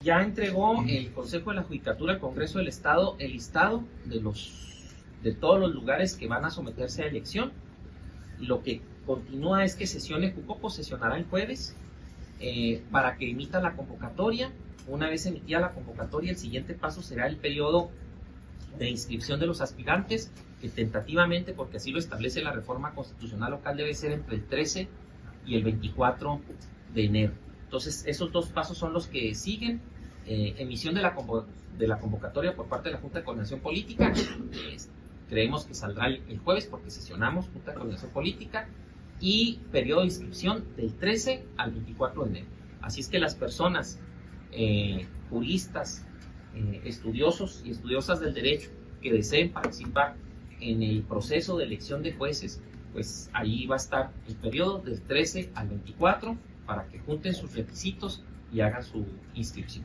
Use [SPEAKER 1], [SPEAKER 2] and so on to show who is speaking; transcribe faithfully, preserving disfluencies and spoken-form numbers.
[SPEAKER 1] ya entregó el Consejo de la Judicatura al Congreso del Estado el listado de, los, de todos los lugares que van a someterse a elección. Lo que continúa es que sesione Jucopo, sesionará el jueves eh, para que emita la convocatoria. Una vez emitida la convocatoria, el siguiente paso será el periodo de inscripción de los aspirantes, que tentativamente, porque así lo establece la reforma constitucional local, debe ser entre el trece y el veinticuatro de enero. Entonces, esos dos pasos son los que siguen. Eh, emisión de la, de la convocatoria por parte de la Junta de Coordinación Política. Eh, creemos que saldrá el, el jueves porque sesionamos Junta de Coordinación Política, y periodo de inscripción del trece al veinticuatro de enero. Así es que las personas, eh, juristas, eh, estudiosos y estudiosas del derecho que deseen participar en el proceso de elección de jueces, pues ahí va a estar el periodo del trece al veinticuatro para que junten sus requisitos y hagan su inscripción.